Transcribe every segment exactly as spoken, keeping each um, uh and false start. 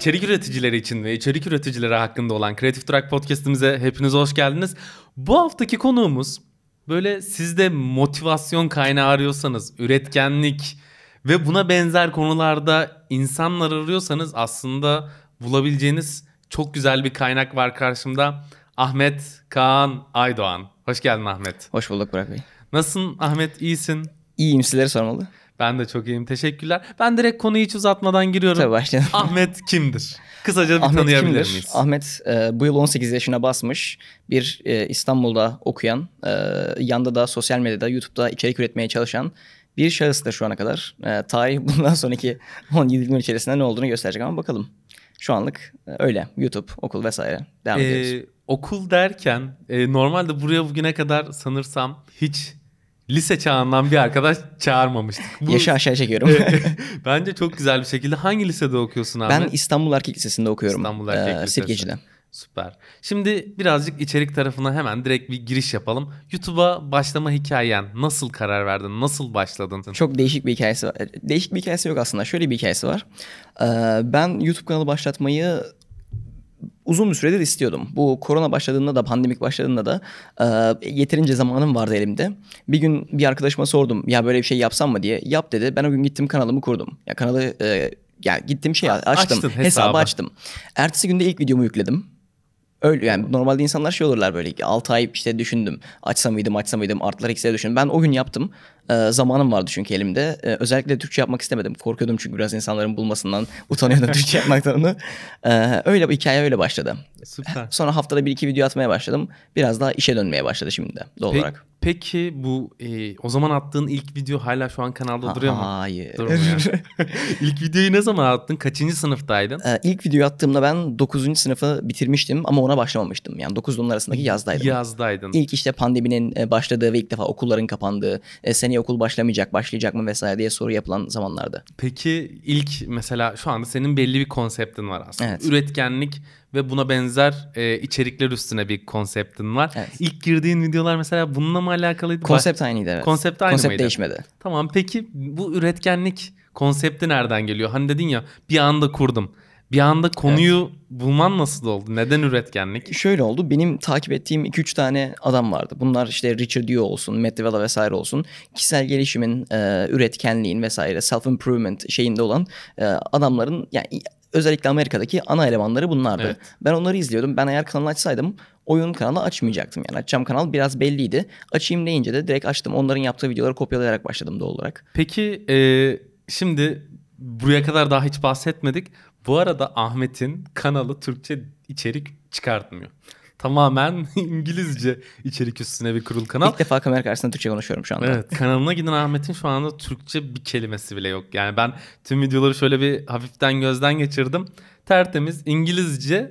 İçerik üreticileri için ve içerik üreticileri hakkında olan Creative Track Podcast'imize hepiniz hoş geldiniz. Bu haftaki konuğumuz böyle siz de motivasyon kaynağı arıyorsanız, üretkenlik ve buna benzer konularda insanlar arıyorsanız aslında bulabileceğiniz çok güzel bir kaynak var karşımda. Ahmet Kaan Aydoğan. Hoş geldin Ahmet. Hoş bulduk Burak Bey. Nasılsın Ahmet? İyisin? İyiyim, sizleri sormalı. Ben de çok iyiyim. Teşekkürler. Ben direkt konuyu hiç uzatmadan giriyorum. Tabii başlayalım. Ahmet kimdir? Kısaca bir Ahmet tanıyabilir kimdir? miyiz? Ahmet e, bu yıl on sekiz yaşına basmış bir e, İstanbul'da okuyan, e, yanda da sosyal medyada, YouTube'da içerik üretmeye çalışan bir şahıstır şu ana kadar. E, tarih bundan sonraki on yedi yıl içerisinde ne olduğunu gösterecek ama bakalım. Şu anlık e, öyle. YouTube, okul vesaire. Devam Ee, ediyoruz. okul derken e, normalde buraya bugüne kadar sanırsam hiç lise çağından bir arkadaş çağırmamıştık. Bu, Yaşı aşağı çekiyorum. e, bence çok güzel bir şekilde. Hangi lisede okuyorsun Ahmet? Ben İstanbul Erkek Lisesi'nde okuyorum. İstanbul Erkek e, Lisesi. Sirkeci'de. Süper. Şimdi birazcık içerik tarafına hemen direkt bir giriş yapalım. YouTube'a başlama hikayen nasıl karar verdin? Nasıl başladın? Çok değişik bir hikayesi var. Değişik bir hikayesi yok aslında. Şöyle bir hikayesi var. Ee, ben YouTube kanalı başlatmayı uzun bir süredir istiyordum. Bu korona başladığında da, pandemik başladığında da e, yeterince zamanım vardı elimde. Bir gün bir arkadaşıma sordum. Ya böyle bir şey yapsam mı diye. Yap dedi. Ben o gün gittim, kanalımı kurdum. Ya kanalı e, ya gittim şey açtım. Açtın hesabı. Hesabı açtım. Ertesi günde ilk videomu yükledim. Öyle yani normalde insanlar şey olurlar böyle altı ay işte düşündüm. Açsam mıydım açsam mıydım artlar eksileri düşündüm. Ben o gün yaptım. Ee, zamanım vardı çünkü elimde. Ee, özellikle Türkçe yapmak istemedim. Korkuyordum çünkü biraz insanların bulmasından utanıyordum Türkçe yapmaktan onu. Ee, öyle bir hikaye öyle başladı. Süper. Sonra haftada bir iki video atmaya başladım. Biraz daha işe dönmeye başladı şimdi de doğal Pe- olarak. Peki bu e, o zaman attığın ilk video hala şu an kanalda duruyor mu? Hayır. Durmuyor. İlk videoyu ne zaman attın? Kaçıncı sınıftaydın? Ee, ilk videoyu attığımda ben dokuzuncu sınıfı bitirmiştim ama ona başlamamıştım. Yani dokuzla on arasındaki yazdaydım. Yazdaydın. İlk işte pandeminin e, başladığı ve ilk defa okulların kapandığı, e, seneye okul başlamayacak, başlayacak mı vesaire diye soru yapılan zamanlardı. Peki ilk mesela şu anda senin belli bir konseptin var aslında. Evet. Üretkenlik ve buna benzer e, içerikler üstüne bir konseptin var. Evet. İlk girdiğin videolar mesela bununla mı alakalıydı? Konsept aynıydı evet. Konsept aynı Konsept mıydı? değişmedi. Tamam, peki bu üretkenlik konsepti nereden geliyor? Hani dedin ya bir anda kurdum. Bir anda konuyu bulman nasıl oldu? Neden üretkenlik? Şöyle oldu. Benim takip ettiğim iki üç tane adam vardı. Bunlar işte Richard Yu olsun, Matt D'Avella vesaire olsun. Kişisel gelişimin, e, üretkenliğin vesaire, self-improvement şeyinde olan e, adamların yani özellikle Amerika'daki ana elemanları bunlardı. Evet. Ben onları izliyordum. Ben eğer kanalı açsaydım oyun kanalı açmayacaktım. Yani açacağım kanal biraz belliydi. Açayım deyince de direkt açtım. Onların yaptığı videoları kopyalayarak başladım doğal olarak. Peki e, şimdi buraya kadar daha hiç bahsetmedik. Bu arada Ahmet'in kanalı Türkçe içerik çıkartmıyor. Tamamen İngilizce içerik üstüne bir kurul kanal. İlk defa kamera karşısında Türkçe konuşuyorum şu anda. Evet, kanalına giden Ahmet'in şu anda Türkçe bir kelimesi bile yok. Yani ben tüm videoları şöyle bir hafiften gözden geçirdim. Tertemiz İngilizce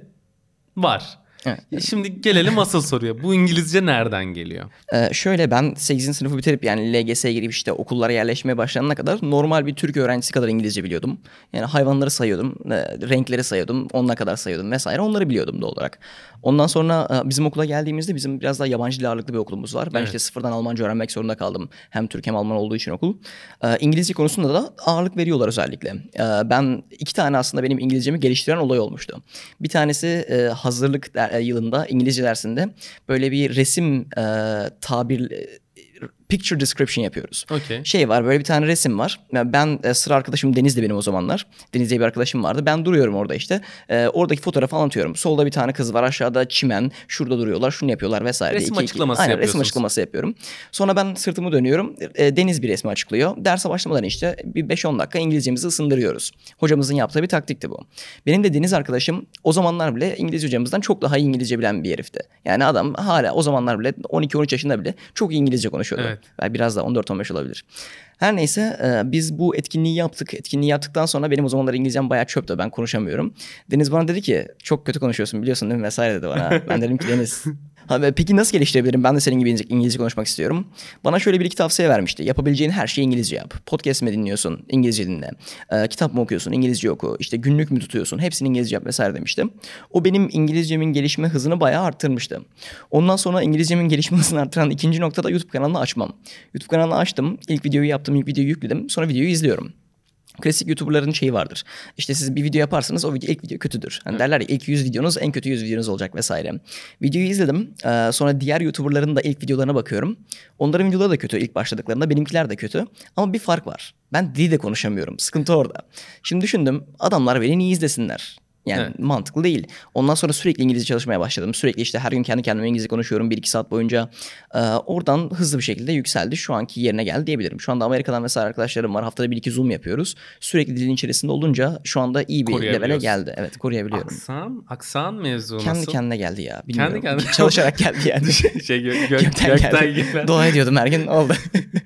var. Evet. Şimdi gelelim asıl soruya. Bu İngilizce nereden geliyor? Ee, şöyle ben sekizinci sınıfı bitirip yani L G S'ye girip işte okullara yerleşmeye başlanana kadar normal bir Türk öğrencisi kadar İngilizce biliyordum. Yani hayvanları sayıyordum, e, renkleri sayıyordum, onuna kadar sayıyordum vesaire onları biliyordum doğal olarak. Ondan sonra e, bizim okula geldiğimizde bizim biraz daha yabancı dil ağırlıklı bir okulumuz var. Ben Evet. işte sıfırdan Almanca öğrenmek zorunda kaldım. Hem Türk hem Alman olduğu için okul. Ee, İngilizce konusunda da ağırlık veriyorlar özellikle. Ee, ben iki tane aslında benim İngilizcemi geliştiren olay olmuştu. Bir tanesi e, hazırlık der, yılında İngilizce dersinde böyle bir resim e, tabir picture description yapıyoruz. Okey. Şey var böyle bir tane resim var. Ben e, sıra arkadaşım Deniz de benim o zamanlar. Deniz diye bir arkadaşım vardı. Ben duruyorum orada işte. E, oradaki fotoğrafı anlatıyorum. Solda bir tane kız var. Aşağıda çimen. Şurada duruyorlar. Şunu yapıyorlar vesaire. Resim İki, iki, açıklaması aynen, yapıyorsunuz. resim açıklaması yapıyorum. Sonra ben sırtımı dönüyorum. E, Deniz bir resmi açıklıyor. Derse başlamadan işte bir beş on dakika İngilizcemizi ısındırıyoruz. Hocamızın yaptığı bir taktikti bu. Benim de Deniz arkadaşım o zamanlar bile İngilizce hocamızdan çok daha iyi İngilizce bilen bir herifti. Yani adam hala o zamanlar bile on iki on üç yaşında bile çok iyi İngilizce konuşuyordu. Evet. Yani biraz daha on dört on beş olabilir. Her neyse e, biz bu etkinliği yaptık. Etkinliği yaptıktan sonra benim o zamanlar İngilizcem bayağı çöptü. Ben konuşamıyorum. Deniz bana dedi ki çok kötü konuşuyorsun biliyorsun değil mi vesaire dedi bana. Ben dedim ki Deniz Ha, peki nasıl geliştirebilirim? Ben de senin gibi İngilizce konuşmak istiyorum. Bana şöyle bir iki tavsiye vermişti. Yapabileceğin her şeyi İngilizce yap. Podcast mi dinliyorsun? İngilizce dinle. Ee, kitap mı okuyorsun? İngilizce oku. İşte günlük mü tutuyorsun? Hepsini İngilizce yap vesaire demişti. O benim İngilizcemin gelişme hızını bayağı arttırmıştı. Ondan sonra İngilizcemin gelişme hızını arttıran ikinci noktada YouTube kanalını açmam. YouTube kanalını açtım. İlk videoyu yaptım. İlk videoyu yükledim. Sonra videoyu izliyorum. Klasik YouTuber'ların şeyi vardır. İşte siz bir video yaparsınız, o video ilk video kötüdür. Hani derler ya, ilk yüz videonuz en kötü yüz videonuz olacak vesaire. Videoyu izledim. Ee, sonra diğer YouTuber'ların da ilk videolarına bakıyorum. Onların videoları da kötü ilk başladıklarında. Benimkiler de kötü. Ama bir fark var. Ben dili de konuşamıyorum. Sıkıntı orada. Şimdi düşündüm. Adamlar beni niye izlesinler? Yani Evet. mantıklı değil. Ondan sonra sürekli İngilizce çalışmaya başladım. Sürekli işte her gün kendi kendime İngilizce konuşuyorum bir iki saat boyunca. Ee, oradan hızlı bir şekilde yükseldi. Şu anki yerine geldi diyebilirim. Şu anda Amerika'dan mesela arkadaşlarım var. Haftada bir iki Zoom yapıyoruz. Sürekli dilin içerisinde olunca şu anda iyi bir levele Koruyabiliyorsun. geldi. Evet, koruyabiliyorum. Aksan, aksan mevzu Kendi nasıl? kendine geldi ya. Bilmiyorum. Kendi kendine. Çalışarak geldi yani. şey gö- gö- Gökten, gökten geldi. gelen. Dua ediyordum her gün, oldu.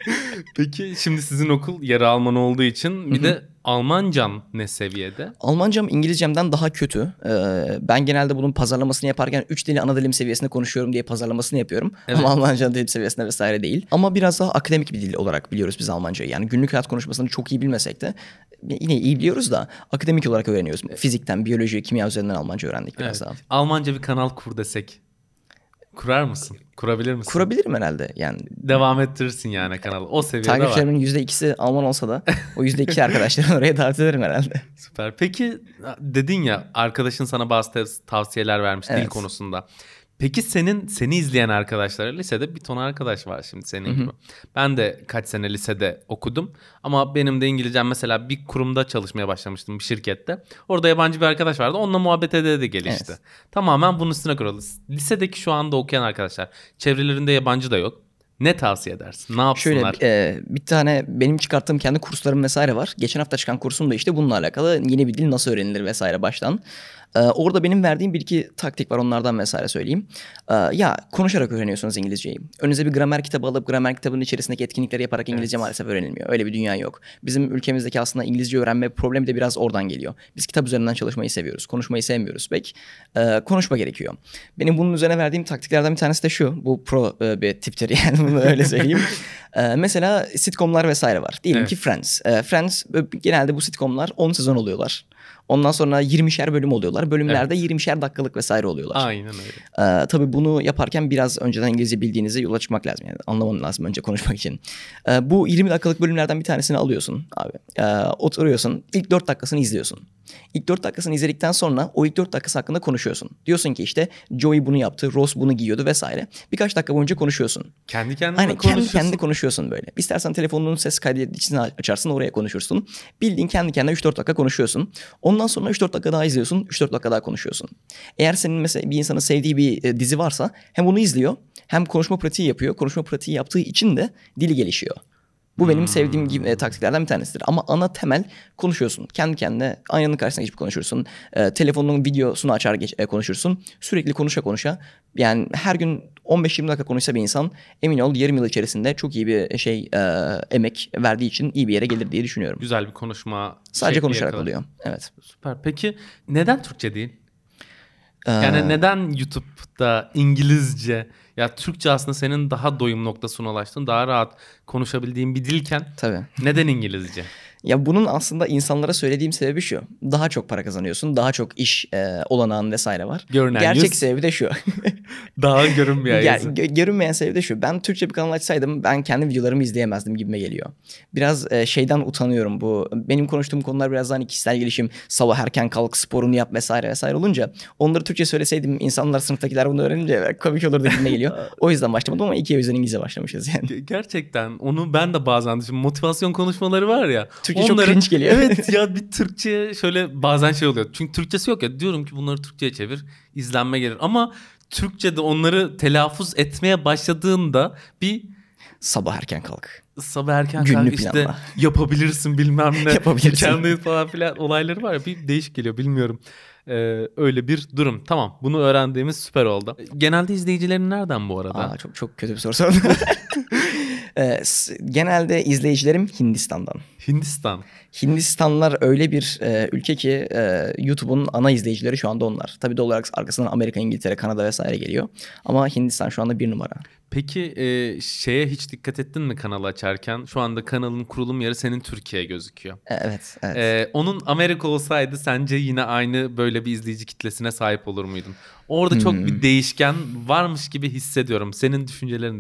Peki şimdi sizin okul yarı Alman olduğu için bir de Almancan ne seviyede? Almancam İngilizcemden daha kötü. Ee, ben genelde bunun pazarlamasını yaparken üç dili ana dilim seviyesinde konuşuyorum diye pazarlamasını yapıyorum. Evet. Ama Almanca dilim seviyesinde vesaire değil. Ama biraz daha akademik bir dil olarak biliyoruz biz Almancayı. Yani günlük hayat konuşmasını çok iyi bilmesek de yine iyi biliyoruz da akademik olarak öğreniyoruz. Fizikten, biyoloji, kimya üzerinden Almanca öğrendik biraz Evet. daha. Almanca bir kanal kur desek. Kurar mısın? Kurabilir misin? Kurabilirim herhalde yani. Devam ettirirsin yani kanalı. O seviyede var. Takipçilerimin yüzde ikisi Alman olsa da o yüzde iki arkadaşlarını oraya davet ederim herhalde. Süper. Peki dedin ya arkadaşın sana bazı tav- tavsiyeler vermiş dil Evet. konusunda. Peki senin seni izleyen arkadaşlar, lisede bir ton arkadaş var şimdi senin gibi. Ben de kaç sene lisede okudum ama benim de İngilizcem mesela bir kurumda çalışmaya başlamıştım, bir şirkette. Orada yabancı bir arkadaş vardı. Onunla muhabbet ede de gelişti. Evet. Tamamen bunun üstüne kurulu. Lisedeki şu anda okuyan arkadaşlar, çevrelerinde yabancı da yok. Ne tavsiye edersin? Ne yapsınlar? Şöyle e, bir tane benim çıkarttığım kendi kurslarım vesaire var. Geçen hafta çıkan kursum da işte bununla alakalı, yeni bir dil nasıl öğrenilir vesaire baştan. E, orada benim verdiğim bir iki taktik var, onlardan vesaire söyleyeyim. E, ya konuşarak öğreniyorsunuz İngilizceyi. Önünüze bir gramer kitabı alıp gramer kitabının içerisindeki etkinlikleri yaparak İngilizce Evet. maalesef öğrenilmiyor. Öyle bir dünya yok. Bizim ülkemizdeki aslında İngilizce öğrenme problemi de biraz oradan geliyor. Biz kitap üzerinden çalışmayı seviyoruz. Konuşmayı sevmiyoruz pek. E, konuşma gerekiyor. Benim bunun üzerine verdiğim taktiklerden bir tanesi de şu. Bu pro e, bir tiptir yani, bunu öyle söyleyeyim. e, mesela sitcomlar vesaire var. Diyelim Evet. ki Friends. E, Friends e, genelde bu sitcomlar on sezon oluyorlar. Ondan sonra yirmişer bölüm oluyorlar. Bölümlerde yirmişer dakikalık vesaire oluyorlar. Aynen öyle. Ee, tabii bunu yaparken biraz önceden İngilizce bildiğinizi yola çıkmak lazım. Yani anlaman lazım önce konuşmak için. Ee, bu yirmi dakikalık bölümlerden bir tanesini alıyorsun abi. Ee, oturuyorsun. İlk dört dakikasını izliyorsun. İlk dört dakikasını izledikten sonra o ilk dört dakikası hakkında konuşuyorsun. Diyorsun ki işte Joey bunu yaptı, Ross bunu giyiyordu vesaire. Birkaç dakika boyunca konuşuyorsun. Kendi kendine Aynen, kendi konuşuyorsun. kendine konuşuyorsun böyle. İstersen telefonunun ses kaydedicini açarsın, oraya konuşursun. Bildiğin kendi kendine üç dört dakika konuşuyorsun. Ondan sonra üç dört dakika daha izliyorsun. üç dört dakika daha konuşuyorsun. Eğer senin mesela bir insanın sevdiği bir e, dizi varsa hem onu izliyor hem konuşma pratiği yapıyor. Konuşma pratiği yaptığı için de dili gelişiyor. Bu benim sevdiğim gibi, e, taktiklerden bir tanesidir. Ama ana temel konuşuyorsun. Kendi kendine aynanın karşısına geçip konuşursun. E, telefonun videosunu açar geç, e, konuşursun. Sürekli konuşa konuşa. Yani her gün on beş yirmi dakika konuşsa bir insan, emin ol yarım yıl içerisinde çok iyi bir şey e, emek verdiği için iyi bir yere gelir diye düşünüyorum. Güzel bir konuşma. Sadece şekli konuşarak yakalar. oluyor. Evet. Süper. Peki neden Türkçe değil? Ee, Yani neden YouTube'da İngilizce? Ya Türkçe aslında senin daha doyum noktasına ulaştığın, daha rahat konuşabildiğin bir dilken Tabii. neden İngilizce? Ya bunun aslında insanlara söylediğim sebebi şu. Daha çok para kazanıyorsun. Daha çok iş e, olanağın vesaire var. Görünen Gerçek yüz. sebebi de şu. Daha görünmeyen Ger- yüzü. gö- görünmeyen sebebi de şu. Ben Türkçe bir kanal açsaydım ben kendi videolarımı izleyemezdim gibime geliyor. Biraz e, şeyden utanıyorum bu. Benim konuştuğum konular biraz hani kişisel gelişim, sabah erken kalk, sporunu yap vesaire vesaire olunca onları Türkçe söyleseydim insanlar, sınıftakiler bunu öğrenince komik olurdu gibime geliyor. O yüzden başlamadım ama iki yüzden İngilizce başlamışız yani. Ge- Gerçekten onu ben de bazen düşünüyorum. Motivasyon konuşmaları var ya. Türkçe çok cringe geliyor. Evet ya, bir Türkçe şöyle bazen şey oluyor. Çünkü Türkçesi yok ya, diyorum ki bunları Türkçe'ye çevir, izlenme gelir. Ama Türkçe'de onları telaffuz etmeye başladığında bir Sabah erken kalk. sabah erken Günlü kalk işte planla. yapabilirsin bilmem ne. Yapabilirsin. Kendi falan filan olayları var ya, bir değişik geliyor, bilmiyorum. Ee, öyle bir durum. Tamam, bunu öğrendiğimiz süper oldu. Genelde izleyicilerin nereden bu arada? Aa, çok çok kötü bir soru sordun. Ee, s- genelde izleyicilerim Hindistan'dan. Hindistan. Hindistanlılar öyle bir e, ülke ki e, YouTube'un ana izleyicileri şu anda onlar. Tabii doğal olarak arkasından Amerika, İngiltere, Kanada vesaire geliyor. Ama Hindistan şu anda bir numara. Peki e, şeye hiç dikkat ettin mi kanalı açarken? Şu anda kanalın kurulum yeri senin Türkiye gözüküyor. E, evet, evet. Ee, onun Amerika olsaydı sence yine aynı böyle bir izleyici kitlesine sahip olur muydun? Orada çok Hmm. bir değişken varmış gibi hissediyorum. Senin düşüncelerin de.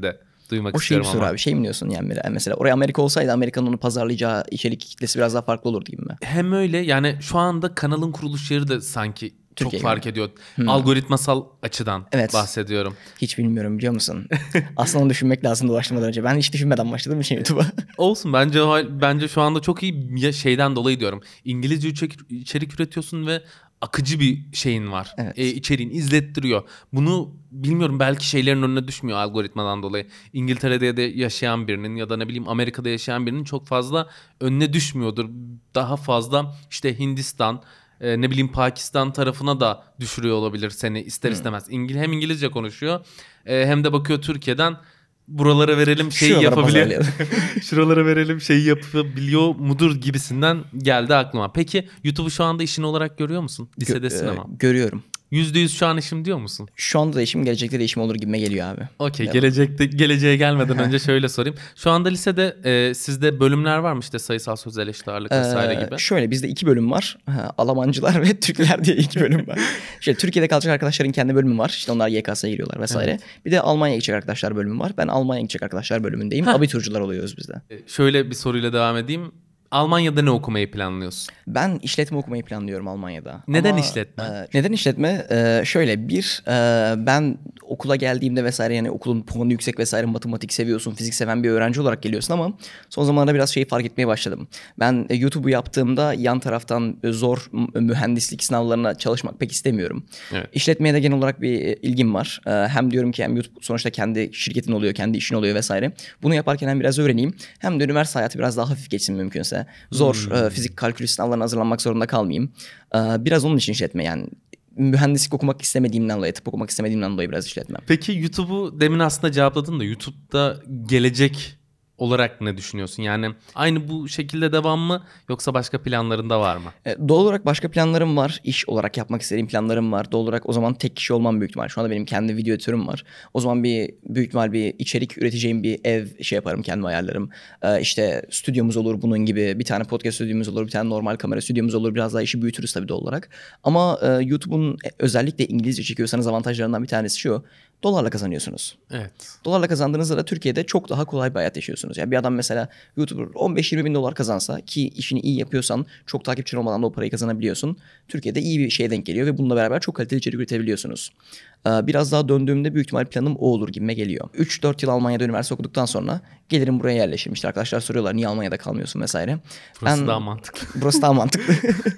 duymak O şey istiyorum bir soru ama. abi. Şey mi diyorsun yani mesela oraya Amerika olsaydı Amerika'nın onu pazarlayacağı içerik kitlesi biraz daha farklı olurdu gibi mi? Hem öyle yani şu anda kanalın kuruluş yeri de sanki Türkiye çok fark gibi. ediyor. Hmm. Algoritmasal açıdan Evet. bahsediyorum. Hiç bilmiyorum biliyor musun? Aslında onu düşünmek lazım başlamadan önce. Ben hiç düşünmeden başladım için YouTube'a. Olsun bence bence şu anda çok iyi ya şeyden dolayı diyorum. İngilizce içerik, içerik üretiyorsun ve akıcı bir şeyin var. Evet. E, içeriğin izlettiriyor. Bunu bilmiyorum belki şeylerin önüne düşmüyor algoritmadan dolayı. İngiltere'de de yaşayan birinin ya da ne bileyim Amerika'da yaşayan birinin çok fazla önüne düşmüyordur. Daha fazla işte Hindistan, e, ne bileyim Pakistan tarafına da düşürüyor olabilir seni ister istemez. İngil hem İngilizce konuşuyor e, hem de bakıyor Türkiye'den buralara verelim şeyi Şuralara yapabiliyor. pazarlayalım. Şuralara verelim şeyi yapabiliyor mudur gibisinden geldi aklıma. Peki YouTube'u şu anda işin olarak görüyor musun? Lisedesin Gö- ama. e, Görüyorum. yüzde yüz şu an işim diyor musun? Şu anda değişim gelecekte değişim olur gibime geliyor abi. Okey, Devam. gelecekte geleceğe gelmeden önce şöyle sorayım. Şu anda lisede e, sizde bölümler var mı işte sayısal sözel eşit ağırlık vesaire Ee, gibi? Şöyle bizde iki bölüm var. Ha, Almancılar ve Türkler diye iki bölüm var. İşte Türkiye'de kalacak arkadaşların kendi bölümü var. İşte onlar Y K S'ye giriyorlar vesaire. Evet. Bir de Almanya'ya gidecek arkadaşlar bölümü var. Ben Almanya'ya gidecek arkadaşlar bölümündeyim. Heh. Abiturcular oluyoruz biz de. E, şöyle bir soruyla devam edeyim. Almanya'da ne okumayı planlıyorsun? Ben işletme okumayı planlıyorum Almanya'da. Neden Ama, işletme? e, neden işletme? E, şöyle bir e, ben okula geldiğimde vesaire yani okulun puanı yüksek vesaire matematik seviyorsun, fizik seven bir öğrenci olarak geliyorsun ama son zamanlarda biraz şeyi fark etmeye başladım. Ben e, YouTube'u yaptığımda yan taraftan e, zor m- mühendislik sınavlarına çalışmak pek istemiyorum. Evet. İşletmeye de genel olarak bir e, ilgim var. E, hem diyorum ki hem YouTube sonuçta kendi şirketin oluyor, kendi işin oluyor vesaire. Bunu yaparken hem biraz öğreneyim hem de üniversite hayatı biraz daha hafif geçsin mümkünse. Zor Hmm. e, fizik kalkülüs sınavlarına hazırlanmak zorunda kalmayayım. E, biraz onun için işletme yani. Mühendislik okumak istemediğimden dolayı, tıp okumak istemediğimden dolayı biraz işletmem. Peki YouTube'u demin aslında cevapladın da YouTube'da gelecek olarak ne düşünüyorsun? Yani aynı bu şekilde devam mı yoksa başka planların da var mı? E, doğal olarak başka planlarım var. İş olarak yapmak istediğim planlarım var. Doğal olarak o zaman tek kişi olmam büyük ihtimal. Şu anda benim kendi video editörüm var. O zaman bir büyük ihtimal bir içerik üreteceğim bir ev şey yaparım, kendim ayarlarım. E, işte stüdyomuz olur bunun gibi. Bir tane podcast stüdyomuz olur, bir tane normal kamera stüdyomuz olur. Biraz daha işi büyütürüz tabii doğal olarak. Ama e, YouTube'un özellikle İngilizce çekiyorsanız avantajlarından bir tanesi şu. Dolarla kazanıyorsunuz. Evet. Dolarla kazandığınızda da Türkiye'de çok daha kolay bir hayat yaşıyorsunuz. Yani bir adam mesela YouTuber on beş yirmi bin dolar kazansa ki işini iyi yapıyorsan çok takipçin olmadan da o parayı kazanabiliyorsun. Türkiye'de iyi bir şeye denk geliyor ve bununla beraber çok kaliteli içerik üretebiliyorsunuz. Ee, Biraz daha döndüğümde büyük ihtimal planım o olur gibime geliyor. üç dört yıl Almanya'da üniversite okuduktan sonra gelirim buraya yerleşirim. İşte arkadaşlar soruyorlar niye Almanya'da kalmıyorsun vesaire. Burası Ben- daha mantıklı. Burası daha mantıklı.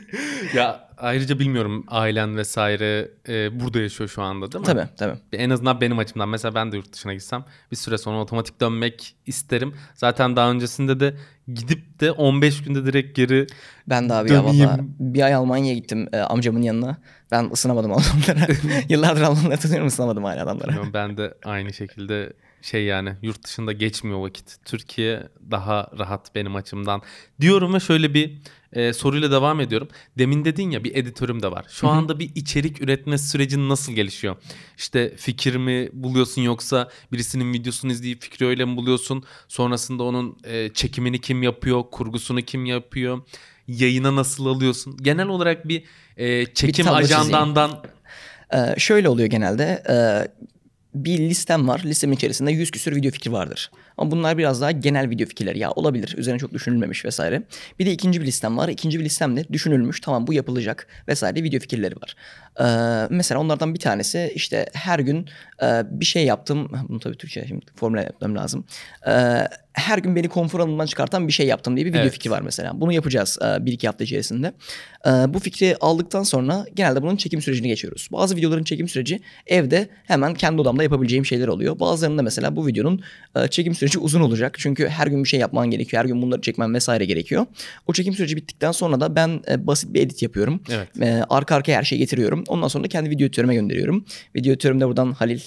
Ya ayrıca bilmiyorum ailen vesaire e, burada yaşıyor şu anda değil mi? Tabii tabii. En azından benim açımdan. Mesela ben de yurt dışına gitsem bir süre sonra otomatik dönmek isterim. Zaten daha öncesinde de gidip de on beş günde direkt geri Ben de abi ya döneyim. valla bir ay Almanya'ya gittim e, amcamın yanına. Ben ısınamadım Almanlara. Yıllardır Almanları tanıyorum, ısınamadım hala adamlara. Bilmiyorum, ben de aynı şekilde şey yani yurt dışında geçmiyor vakit. Türkiye daha rahat benim açımdan diyorum ve şöyle bir e, soruyla devam ediyorum. Demin dedin ya bir editörüm de var. Şu Hı hı. anda bir içerik üretme sürecin nasıl gelişiyor? İşte fikir mi buluyorsun yoksa birisinin videosunu izleyip fikri öyle mi buluyorsun? Sonrasında onun e, çekimini kim yapıyor? Kurgusunu kim yapıyor? Yayına nasıl alıyorsun? Genel olarak bir e, çekim tablo çizeyim. ajandandan Ee, şöyle oluyor genelde. Ee, bir listem var. Listemin içerisinde yüz küsür video fikri vardır. Ama bunlar biraz daha genel video fikirleri. Ya olabilir. Üzerine çok düşünülmemiş vesaire. Bir de ikinci bir listem var. İkinci bir listemde düşünülmüş. Tamam bu yapılacak vesaire video fikirleri var. Ee, mesela onlardan bir tanesi işte her gün e, bir şey yaptım. Bunu tabii Türkçe şimdi formüle yapmam lazım. Ee, her gün beni konfor alanından çıkartan bir şey yaptım diye bir video Evet. fikri var mesela. Bunu yapacağız e, bir iki hafta içerisinde. E, bu fikri aldıktan sonra genelde bunun çekim sürecini geçiyoruz. Bazı videoların çekim süreci evde hemen kendi odamda yapabileceğim şeyler oluyor. Bazılarında mesela bu videonun e, çekim süreci uzun olacak. Çünkü her gün bir şey yapman gerekiyor. Her gün bunları çekmen vesaire gerekiyor. O çekim süreci bittikten sonra da ben e, basit bir edit yapıyorum. evet. E, arka arkaya her şeyi getiriyorum. Ondan sonra da kendi video editörüme gönderiyorum. Video editörüm de buradan Halil.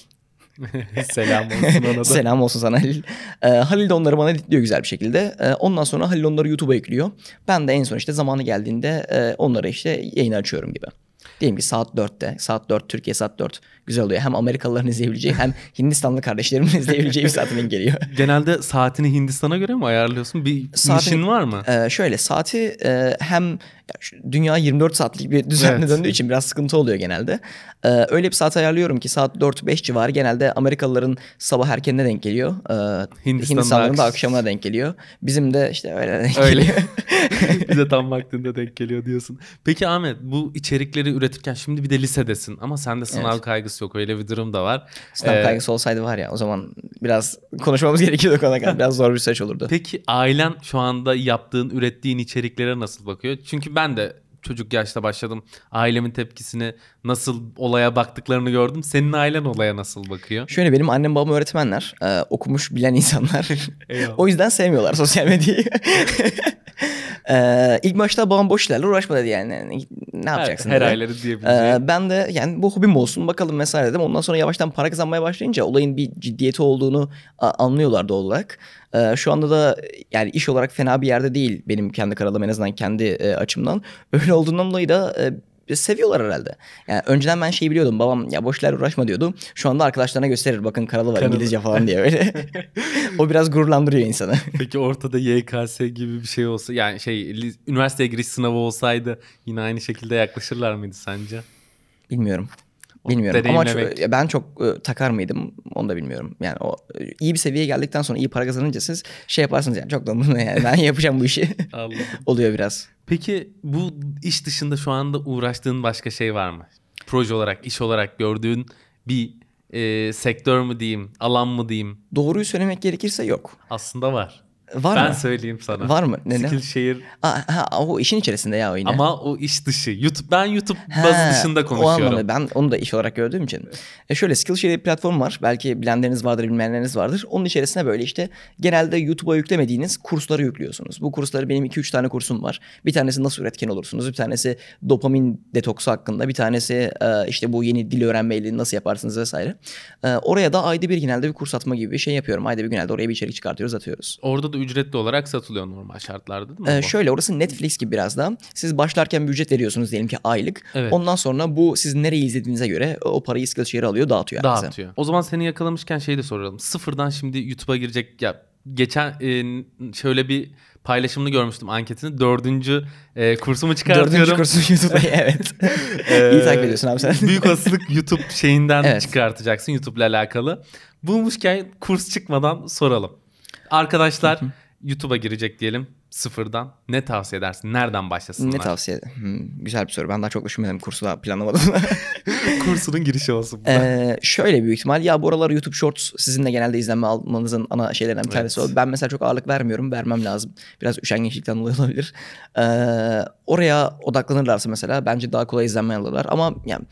Selam olsun ona da. Selam olsun sana Halil. Ee, Halil de onları bana editliyor güzel bir şekilde. Ee, ondan sonra Halil onları YouTube'a yüklüyor. Ben de en son işte zamanı geldiğinde e, onları işte yayına açıyorum gibi. Diyelim ki saat dörtte. Saat dört, Türkiye saat dört. Güzel oluyor. Hem Amerikalıların izleyebileceği hem Hindistanlı kardeşlerimin izleyebileceği bir saate denk geliyor. Genelde saatini Hindistan'a göre mi ayarlıyorsun? Bir Saatin- mişin var mı? Ee, şöyle saati e, hem ya şu dünya yirmi dört saatlik bir düzenle Evet. döndüğü için biraz sıkıntı oluyor genelde. Ee, öyle bir saat ayarlıyorum ki saat dört beş civarı genelde Amerikalıların sabah erkenine denk geliyor. Ee, Hindistan'da Hindistanlıların da akş- akşamına denk geliyor. Bizim de işte öyle denk Öyle. geliyor. Bize tam vaktinde denk geliyor diyorsun. Peki Ahmet, bu içerikleri üretirken şimdi bir de lisedesin ama sende sınav Evet. kaygısı yok. Öyle bir durum da var. Sınav Ee, kaygısı olsaydı var ya o zaman biraz konuşmamız gerekiyordu konuda kadar. Biraz zor bir süreç olurdu. Peki ailen şu anda yaptığın, ürettiğin içeriklere nasıl bakıyor? Çünkü ben de çocuk yaşta başladım. Ailemin tepkisini, nasıl olaya baktıklarını gördüm. Senin ailen olaya nasıl bakıyor? Şöyle benim annem babam öğretmenler. Ee, okumuş bilen insanlar. Eyvallah. O yüzden sevmiyorlar sosyal medyayı. Ee, ilk başta babam boş işlerle uğraşma dedi yani. Yani Ne yapacaksın her dedi. ailenin diyebileceği. Ee, ben de yani bu hobim olsun bakalım vesaire dedim. Ondan sonra yavaştan para kazanmaya başlayınca olayın bir ciddiyeti olduğunu a- anlıyorlar doğal olarak. Ee, şu anda da yani iş olarak fena bir yerde değil benim kendi kanalım en azından kendi e, açımdan. Öyle olduğundan dolayı da e, seviyorlar herhalde. Yani önceden ben şey biliyordum babam ya boş işlerle uğraşma diyordu. Şu anda arkadaşlarına gösterir bakın kanalı var Kanalı. İngilizce falan diye öyle. O biraz gururlandırıyor insanı. Peki ortada Y K S gibi bir şey olsa, yani şey li- üniversiteye giriş sınavı olsaydı yine aynı şekilde yaklaşırlar mıydı sence? Bilmiyorum. O Bilmiyorum ama deneyimlemek. ço- ya ben çok e, takar mıydım onu da bilmiyorum. Yani o e, iyi bir seviyeye geldikten sonra iyi para kazanınca siz şey yaparsınız yani çok da bunu yani ben yapacağım bu işi. Anladım. Oluyor biraz. Peki bu iş dışında şu anda uğraştığın başka şey var mı? Proje olarak, iş olarak gördüğün bir e, sektör mü diyeyim, alan mı diyeyim? Doğruyu söylemek gerekirse yok. Aslında var. Var ben mı? söyleyeyim sana. Var mı? Ne, ne? Skillshare Aa, ha, o işin içerisinde ya o yine. ama o iş dışı. YouTube, ben YouTube Ha, bazı dışında O konuşuyorum. anlamda ben onu da iş olarak gördüğüm için. E şöyle Skillshare diye bir platform var. Belki bilenleriniz vardır, bilmeyenleriniz vardır. Onun içerisine böyle işte genelde YouTube'a yüklemediğiniz kursları yüklüyorsunuz. Bu kursları benim iki üç tane kursum var. Bir tanesi nasıl üretken olursunuz. Bir tanesi dopamin detoksu hakkında. Bir tanesi e, işte bu yeni dil öğrenmeyle nasıl yaparsınız vesaire. E, oraya da ayda bir genelde bir kurs atma gibi bir şey yapıyorum. Ayda bir genelde oraya bir içerik çıkartıyoruz, atıyoruz. Orada da ücretli olarak satılıyor normal şartlarda değil mi? Ee, bu? şöyle orası Netflix gibi biraz da. Siz başlarken bir ücret veriyorsunuz diyelim ki aylık. Evet. Ondan sonra bu siz nereyi izlediğinize göre o parayı Skillshare'e alıyor, dağıtıyor herkese. Dağıtıyor. O zaman seni yakalamışken şey de soralım. Sıfırdan şimdi YouTube'a girecek ya, geçen e, şöyle bir paylaşımını görmüştüm, anketini. Dördüncü e, kursumu çıkartıyorum. Dördüncü kursu YouTube'da evet. Ee, İyi takip ediyorsun abi sen. Büyük olasılık YouTube şeyinden Evet. çıkartacaksın, YouTube'la alakalı. Bulmuşken kurs çıkmadan soralım. Arkadaşlar YouTube'a girecek diyelim sıfırdan. Ne tavsiye edersin? Nereden başlasınlar? Ne tavsiye hmm, güzel bir soru. Ben daha çok düşünmedim. Kursu da planlamadım. Kursunun girişi olsun bu da. Ee, şöyle büyük ihtimal ya bu aralar YouTube Shorts sizin de genelde izlenme almanızın ana şeylerinden bir tanesi Evet. o. Ben mesela çok ağırlık vermiyorum. Vermem lazım. Biraz üşengeçlikten dolayı olabilir. Ee, oraya odaklanırlarsa mesela bence daha kolay izlenme alırlar. Ama yani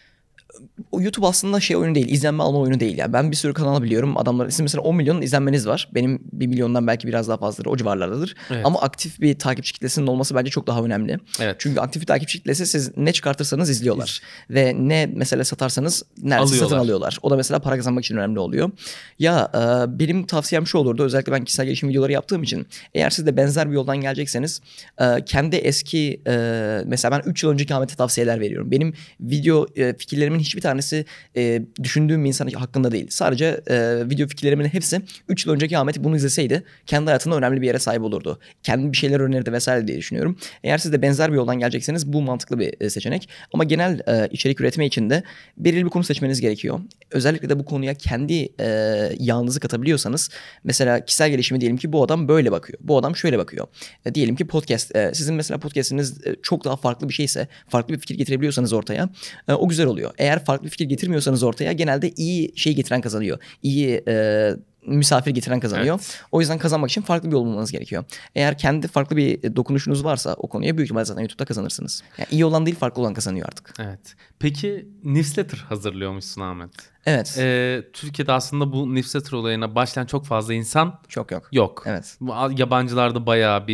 o YouTube aslında şey oyunu değil, izlenme alma oyunu değil. Yani ben bir sürü kanal biliyorum. Adamların sizin mesela on milyon izlenmeniz var. Benim bir milyondan belki biraz daha fazladır. O civarlardadır. Evet. Ama aktif bir takipçi kitlesinin olması bence çok daha önemli. Evet. Çünkü aktif bir takipçi kitlesi siz ne çıkartırsanız izliyorlar. Ve ne mesela satarsanız neredeyse Alıyorlar. satın alıyorlar. O da mesela para kazanmak için önemli oluyor. Ya e, benim tavsiyem şu olurdu. Özellikle ben kişisel gelişim videoları yaptığım için. Eğer siz de benzer bir yoldan gelecekseniz e, kendi eski e, mesela ben üç yıl önceki Ahmet'e tavsiyeler veriyorum. Benim video e, fikirlerimin hiçbir tanesi e, düşündüğüm bir insan hakkında değil. Sadece e, video fikirlerimin hepsi üç yıl önceki Ahmet bunu izleseydi kendi hayatında önemli bir yere sahip olurdu. Kendi bir şeyler önerirdi vesaire diye düşünüyorum. Eğer siz de benzer bir yoldan gelecekseniz bu mantıklı bir e, seçenek. Ama genel e, içerik üretme için de belirli bir konu seçmeniz gerekiyor. Özellikle de bu konuya kendi e, yağınızı katabiliyorsanız mesela kişisel gelişimi diyelim ki bu adam böyle bakıyor. Bu adam şöyle bakıyor. E, diyelim ki podcast. E, sizin mesela podcastiniz e, çok daha farklı bir şeyse, farklı bir fikir getirebiliyorsanız ortaya e, o güzel oluyor. Eğer farklı bir fikir getirmiyorsanız ortaya genelde iyi şey getiren kazanıyor. İyi e, misafir getiren kazanıyor. Evet. O yüzden kazanmak için farklı bir yol bulmanız gerekiyor. Eğer kendi farklı bir dokunuşunuz varsa o konuya büyük ihtimalle zaten YouTube'da kazanırsınız. Yani iyi olan değil farklı olan kazanıyor artık. Evet. Peki newsletter hazırlıyormuşsun Ahmet. Evet. Ee, Türkiye'de aslında bu newsletter olayına başlayan çok fazla insan Çok yok. yok. Evet. Bu yabancılarda bayağı bir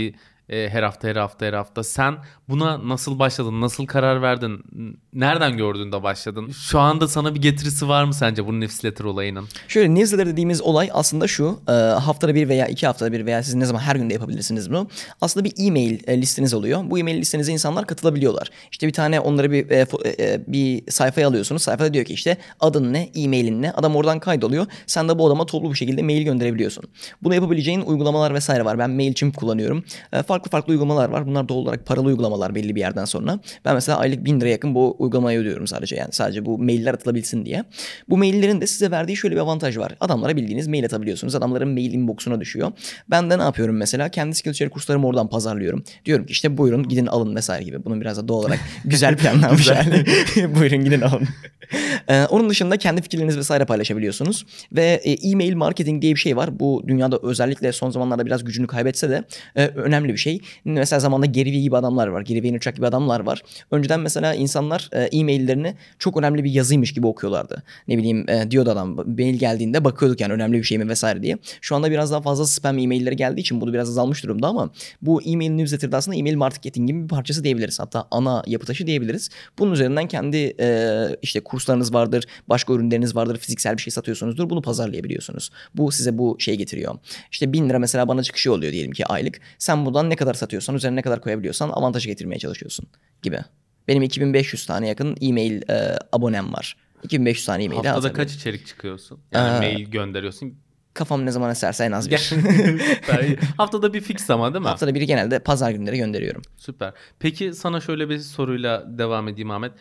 e, her hafta her hafta her hafta. Sen buna nasıl başladın? Nasıl karar verdin? Nereden gördün de başladın? Şu anda sana bir getirisi var mı sence bu newsletter olayının? Şöyle newsletter dediğimiz olay aslında şu. E, haftada bir veya iki haftada bir veya siz ne zaman her gün de yapabilirsiniz bunu. Aslında bir e-mail e, listeniz oluyor. Bu e-mail listenize insanlar katılabiliyorlar. İşte bir tane onları bir e, e, bir sayfaya alıyorsunuz. Sayfada diyor ki işte adın ne, e-mailin ne. Adam oradan kaydoluyor. Sen de bu adama toplu bir şekilde mail gönderebiliyorsun. Bunu yapabileceğin uygulamalar vesaire var. Ben Mailchimp kullanıyorum. E, farklı farklı uygulamalar var. Bunlar doğal olarak paralı uygulamalar belli bir yerden sonra. Ben mesela aylık bin lira yakın bu uygulamaya ödüyorum sadece. Yani sadece bu mailler atılabilsin diye. Bu maillerin de size verdiği şöyle bir avantaj var. Adamlara bildiğiniz mail atabiliyorsunuz. Adamların mail inbox'una düşüyor. Ben de ne yapıyorum mesela? Kendi Skillshare kurslarımı oradan pazarlıyorum. Diyorum ki işte buyurun gidin alın vesaire gibi. Bunun biraz da doğal olarak güzel planlanmış yani. Buyurun gidin alın. Ee, onun dışında kendi fikirlerinizi vesaire paylaşabiliyorsunuz. Ve e, e-mail marketing diye bir şey var. Bu dünyada özellikle son zamanlarda biraz gücünü kaybetse de e, önemli bir şey. Mesela zamanda Gary Vee gibi adamlar var. Gary Vaynerchuk gibi adamlar var. Önceden mesela insanlar e, e-maillerini çok önemli bir yazıymış gibi okuyorlardı. Ne bileyim e, diyordu adam mail geldiğinde bakıyorduk yani önemli bir şey mi vesaire diye. Şu anda biraz daha fazla spam e-mailleri geldiği için bunu biraz azalmış durumda ama bu e-mail newsletter'da aslında e-mail marketingin bir parçası diyebiliriz. Hatta ana yapı taşı diyebiliriz. Bunun üzerinden kendi e, işte kurslarınız vardır, başka ürünleriniz vardır, fiziksel bir şey satıyorsunuzdur. Bunu pazarlayabiliyorsunuz. Bu size bu şey getiriyor. İşte bin lira mesela bana çıkışı oluyor diyelim ki aylık. Sen buradan ne kadar satıyorsan, üzerine ne kadar koyabiliyorsan avantajı getirmeye çalışıyorsun gibi. Benim iki bin beş yüz tane yakın e-mail e, abonem var. iki bin beş yüz tane e-mail. Haftada kaç içerik çıkıyorsun? Yani ee, mail gönderiyorsun. Kafam ne zaman eserse en az bir. Süper. Haftada bir fix ama değil mi? Haftada biri genelde pazar günleri gönderiyorum. Süper. Peki sana şöyle bir soruyla devam edeyim Ahmet.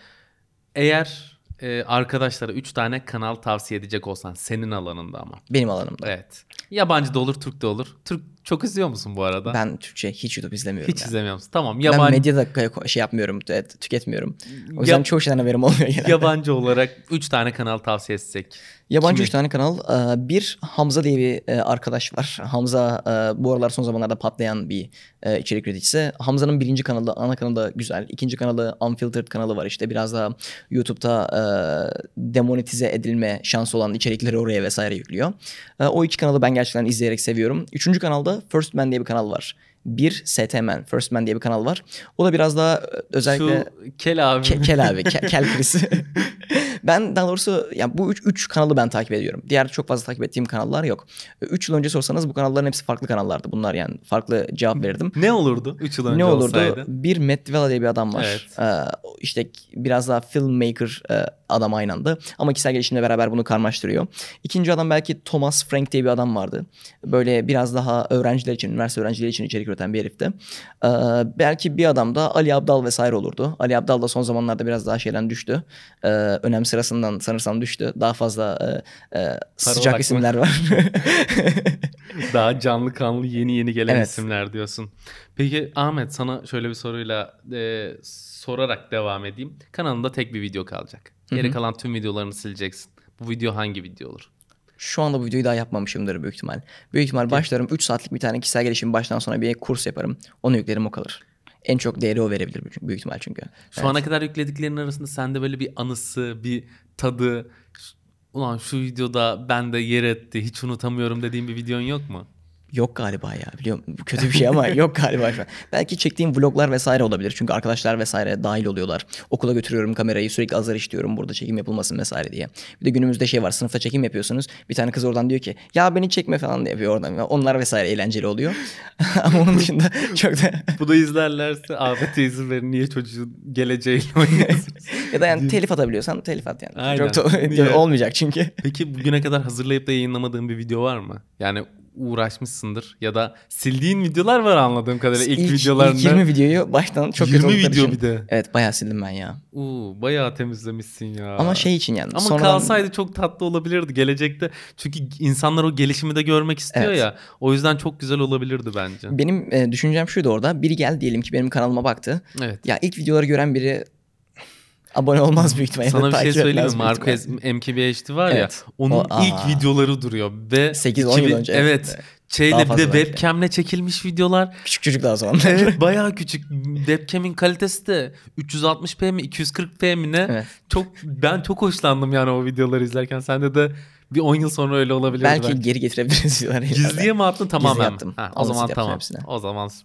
Eğer e, arkadaşlara üç tane kanal tavsiye edecek olsan senin alanında ama. Benim alanımda. Evet. Yabancı da olur, Türk de olur. Türk çok izliyor musun bu arada? Ben Türkçe hiç YouTube izlemiyorum. Hiç yani. izlemiyor musun? Tamam. Yabancı... Ben medyada şey yapmıyorum, tüketmiyorum. O yüzden ya... çoğu şeyden haberim olmuyor genelde. Yabancı olarak üç tane kanal tavsiye etsek. Yabancı üç tane kanal. Bir Hamza diye bir arkadaş var. Hamza bu aralar son zamanlarda patlayan bir içerik üreticisi. Hamza'nın birinci kanalı, ana kanalı da güzel. İkinci kanalı Unfiltered kanalı var işte. Biraz daha YouTube'da demonetize edilme şansı olan içerikleri oraya vesaire yüklüyor. O iki kanalı ben gerçekten izleyerek seviyorum. Üçüncü kanalda First Man diye bir kanal var. Bir S T Man, First Man diye bir kanal var. O da biraz daha özellikle... Şu Kel abi. Ke, kel abi, Kel, kel Chris'i. Ben daha doğrusu yani bu üç, üç kanalı ben takip ediyorum. Diğer çok fazla takip ettiğim kanallar yok. Üç yıl önce sorsanız bu kanalların hepsi farklı kanallardı. Bunlar yani farklı cevap verirdim. Ne olurdu üç yıl önce ne olurdu? olsaydı? Bir Matt Dvella diye bir adam var. Evet. Ee, işte biraz daha filmmaker e, adam aynı anda. Ama kişisel gelişimle beraber bunu karmaştırıyor. İkinci adam belki Thomas Frank diye bir adam vardı. Böyle biraz daha öğrenciler için, üniversite öğrencileri için içerik üreten bir herifti. Ee, belki bir adam da Ali Abdal vesaire olurdu. Ali Abdal da son zamanlarda biraz daha şeyden düştü. Ee, önem sırasından sanırsam düştü. Daha fazla e, e, sıcak isimler var. Daha canlı kanlı yeni yeni gelen evet. isimler diyorsun. Peki Ahmet sana şöyle bir soruyla e, sorarak devam edeyim. Kanalında tek bir video kalacak. Geri Hı-hı. kalan tüm videolarını sileceksin. Bu video hangi video olur? Şu anda bu videoyu daha yapmamışımdır büyük ihtimal. Büyük ihtimal Peki. başlarım üç saatlik bir tane kişisel gelişim baştan sona bir kurs yaparım. Onu yüklerim o kalır. En çok değeri o verebilir büyük ihtimal çünkü. Şu evet. ana kadar yüklediklerinin arasında sende böyle bir anısı, bir tadı, ulan şu videoda bende yer etti, hiç unutamıyorum dediğin bir videon yok mu? Yok galiba ya, biliyorum bu kötü bir şey ama yok galiba şu an. Belki çektiğim vloglar vesaire olabilir. Çünkü arkadaşlar vesaire dahil oluyorlar. Okula götürüyorum kamerayı, sürekli azar işliyorum burada çekim yapılmasın vesaire diye. Bir de günümüzde şey var, sınıfta çekim yapıyorsunuz. Bir tane kız oradan diyor ki ya beni çekme falan diye yapıyor oradan. Onlar vesaire eğlenceli oluyor. Ama onun dışında çok da... Bu da izlerlerse Ahmet'e izin verin, niye çocuğun geleceğiyle oynuyorsunuz? Ya da yani telif atabiliyorsan telif at yani. Aynen. Çok da olmayacak çünkü. Peki bugüne kadar hazırlayıp da yayınlamadığın bir video var mı? Yani uğraşmışsındır ya da sildiğin videolar var anladığım kadarıyla ilk, ilk videolarında. İlk yirmi videoyu baştan çok kötü yirmi video için. bir de. Evet bayağı sildim ben ya. Uuu bayağı temizlemişsin ya. Ama şey için yani. Ama sonradan... kalsaydı çok tatlı olabilirdi gelecekte. Çünkü insanlar o gelişimi de görmek istiyor evet. ya. O yüzden çok güzel olabilirdi bence. Benim e, düşüncem şuydu orada. Biri geldi diyelim ki benim kanalıma baktı. Evet. Ya ilk videoları gören biri... Abone olmaz büyük ihtimalle. Sana bir şey söyleyeyim mi? Marquez M K B H D var evet. ya. Onun o, ilk aa. videoları duruyor. Ve sekiz on yıl önce. Evet. Şeyle bir de webcam'le çekilmiş videolar. Küçük çocuk daha sonra. Evet bayağı küçük. Webcam'in kalitesi de üç yüz altmış p mi iki yüz kırk p mi ne? Evet. Çok, ben çok hoşlandım yani o videoları izlerken. Sende de bir on yıl sonra öyle olabilir. Belki belki. geri getirebiliriz diyorlar. Gizliye mi attın tamamen? Gizliye attım. Ha, o zaman tamam. Hepsine. O zaman süper.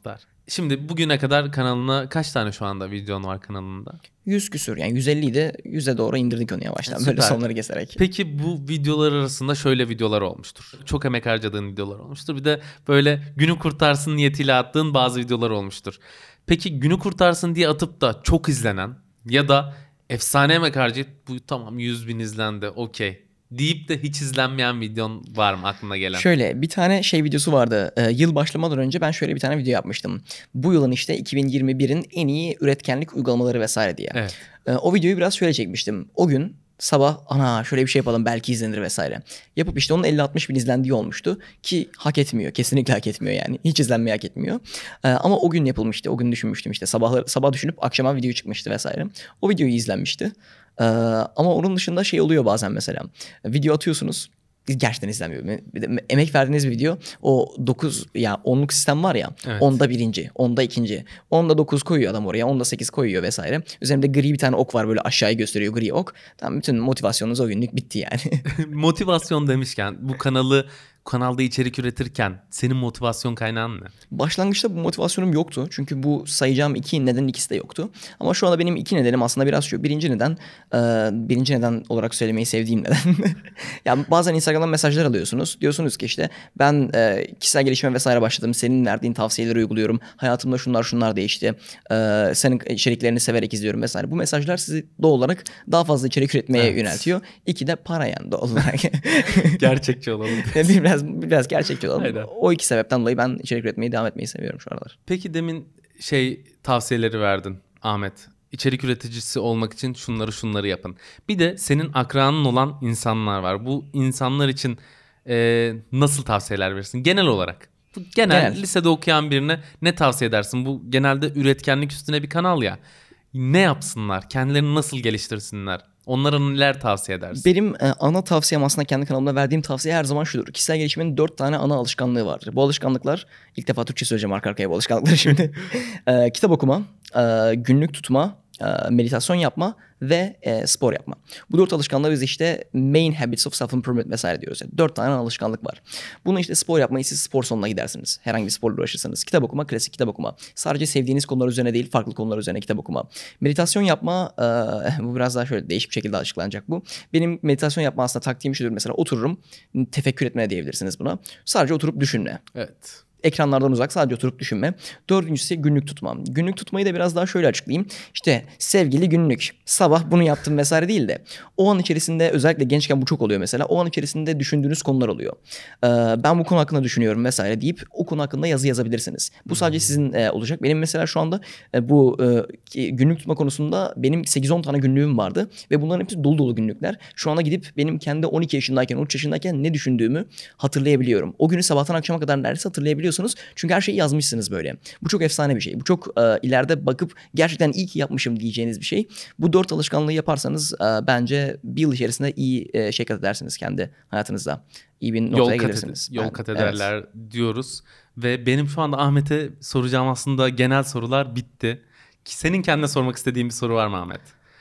Şimdi bugüne kadar kanalına kaç tane şu anda videon var kanalında? yüz küsür yani yüz elliydi. yüze doğru indirdik onu yavaştan. Süper. Böyle sonları keserek. Peki bu videolar arasında şöyle videolar olmuştur. Çok emek harcadığın videolar olmuştur. Bir de böyle günü kurtarsın niyetiyle attığın bazı videolar olmuştur. Peki günü kurtarsın diye atıp da çok izlenen ya da efsane emek harcayıp bu tamam yüz bin izlendi okey deyip de hiç izlenmeyen videon var mı aklına gelen? Şöyle bir tane şey videosu vardı. Ee, yıl başlamadan önce ben şöyle bir tane video yapmıştım. Bu yılın işte iki bin yirmi birin en iyi üretkenlik uygulamaları vesaire diye. Evet. Ee, o videoyu biraz şöyle çekmiştim. O gün sabah ana şöyle bir şey yapalım belki izlenir vesaire. Yapıp işte onun elli altmış bin izlendiği olmuştu. Ki hak etmiyor. Kesinlikle hak etmiyor yani. Hiç izlenmeyi hak etmiyor. Ee, ama o gün yapılmıştı. O gün düşünmüştüm işte. Sabahları, sabah düşünüp akşama video çıkmıştı vesaire. O videoyu izlenmişti. Ee, ama onun dışında şey oluyor bazen mesela. Video atıyorsunuz. Gerçekten izlenmiyor. Bir de emek verdiğiniz bir video o dokuz ya onluk sistem var ya. Evet. Onda birinci, onda ikinci. Onda dokuz koyuyor adam oraya. Onda sekiz koyuyor vesaire. Üzerinde gri bir tane ok var böyle aşağıya gösteriyor gri ok. Tamam bütün motivasyonunuz o günlük bitti yani. Motivasyon demişken bu kanalı kanalda içerik üretirken senin motivasyon kaynağın ne? Başlangıçta bu motivasyonum yoktu. Çünkü bu sayacağım iki nedenin ikisi de yoktu. Ama şu anda benim iki nedenim aslında biraz şu. Birinci neden, e, birinci neden olarak söylemeyi sevdiğim neden. Yani bazen Instagram'dan mesajlar alıyorsunuz. Diyorsunuz ki işte ben e, kişisel gelişime vesaire başladım. Senin verdiğin tavsiyeleri uyguluyorum. Hayatımda şunlar şunlar değişti. E, senin içeriklerini severek izliyorum vesaire. Bu mesajlar sizi doğal olarak daha fazla içerik üretmeye Evet. yöneltiyor. İki de para yani doğal olarak. Gerçekçi olalım. biraz biraz gerçekçi olalım. Aynen. O iki sebepten dolayı ben içerik üretmeyi devam etmeyi seviyorum şu aralar. Peki demin şey tavsiyeleri verdin Ahmet. İçerik üreticisi olmak için şunları şunları yapın. Bir de senin akranın olan insanlar var. Bu insanlar için e, nasıl tavsiyeler verirsin? Genel olarak. Bu genel, Genel. lisede okuyan birine ne tavsiye edersin? Bu genelde üretkenlik üstüne bir kanal ya. Ne yapsınlar? Kendilerini nasıl geliştirsinler? Onlara neler tavsiye edersin? Benim e, ana tavsiyem aslında kendi kanalımda verdiğim tavsiye her zaman şudur. Kişisel gelişimin dört tane ana alışkanlığı vardır. Bu alışkanlıklar, ilk defa Türkçe söyleyeceğim arka arkaya bu alışkanlıkları şimdi. e, kitap okuma, e, günlük tutma, e, meditasyon yapma ve e, spor yapma. Bu dört alışkanlığı biz işte main habits of self-improvement vesaire diyoruz. Yani dört tane alışkanlık var. Bunu işte spor yapmayı siz spor salonuna gidersiniz. Herhangi bir sporla uğraşırsanız. Kitap okuma, klasik kitap okuma. Sadece sevdiğiniz konular üzerine değil, farklı konular üzerine kitap okuma. Meditasyon yapma, e, bu biraz daha şöyle değişik bir şekilde açıklanacak bu. Benim meditasyon yapma aslında taktiğim şudur. Mesela otururum, tefekkür etme diyebilirsiniz buna. Sadece oturup düşünme. Evet. Ekranlardan uzak sadece oturup düşünme. Dördüncüsü günlük tutmam. Günlük tutmayı da biraz daha şöyle açıklayayım. İşte sevgili günlük. Sabah bunu yaptım vesaire değil de o an içerisinde özellikle gençken bu çok oluyor mesela. O an içerisinde düşündüğünüz konular oluyor. Ee, ben bu konu hakkında düşünüyorum vesaire deyip o konu hakkında yazı yazabilirsiniz. Bu sadece sizin e, olacak. Benim mesela şu anda e, bu e, günlük tutma konusunda benim sekiz on tane günlüğüm vardı. Ve bunların hepsi dolu dolu günlükler. Şu anda gidip benim kendi on iki yaşındayken, on üç yaşındayken ne düşündüğümü hatırlayabiliyorum. O günü sabahtan akşama kadar neredeyse hatırlayabiliyorsunuz. Çünkü her şeyi yazmışsınız böyle. Bu çok efsane bir şey. Bu çok e, ileride bakıp gerçekten iyi ki yapmışım diyeceğiniz bir şey. Bu dört alışkanlığı yaparsanız e, bence bir yıl içerisinde iyi e, şey kat edersiniz kendi hayatınızda. İyi bir noktaya Yol kat, gelirsiniz. ed- yol Ben- kat evet. ederler diyoruz. Ve benim şu anda Ahmet'e soracağım aslında genel sorular bitti. Ki senin kendine sormak istediğin bir soru var mı Ahmet?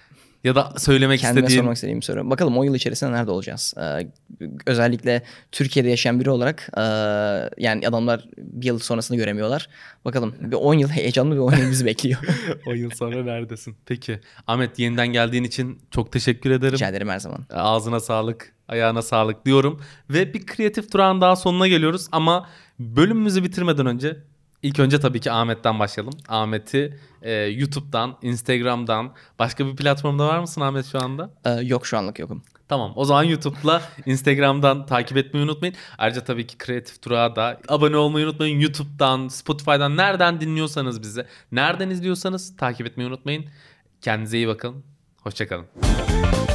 Ya da söylemek Kendime istediğin... sormak istediğim bir soru. Bakalım on yıl içerisinde nerede olacağız? Ee, özellikle Türkiye'de yaşayan biri olarak e, yani adamlar bir yıl sonrasını göremiyorlar. Bakalım bir on yıl heyecanlı bir on yıl bizi bekliyor. on yıl sonra neredesin? Peki Ahmet yeniden geldiğin için çok teşekkür ederim. Rica ederim her zaman. Ağzına sağlık, ayağına sağlık diyorum. Ve bir kreatif durağın daha sonuna geliyoruz. Ama bölümümüzü bitirmeden önce ilk önce tabii ki Ahmet'ten başlayalım. Ahmet'i e, YouTube'dan, Instagram'dan, başka bir platformda var mısın Ahmet şu anda? Ee, yok şu anlık yokum. Tamam, o zaman YouTube'la Instagram'dan takip etmeyi unutmayın. Ayrıca tabii ki Kreatif Durağa da abone olmayı unutmayın. YouTube'dan, Spotify'dan nereden dinliyorsanız bizi, nereden izliyorsanız takip etmeyi unutmayın. Kendinize iyi bakın. Hoşça kalın.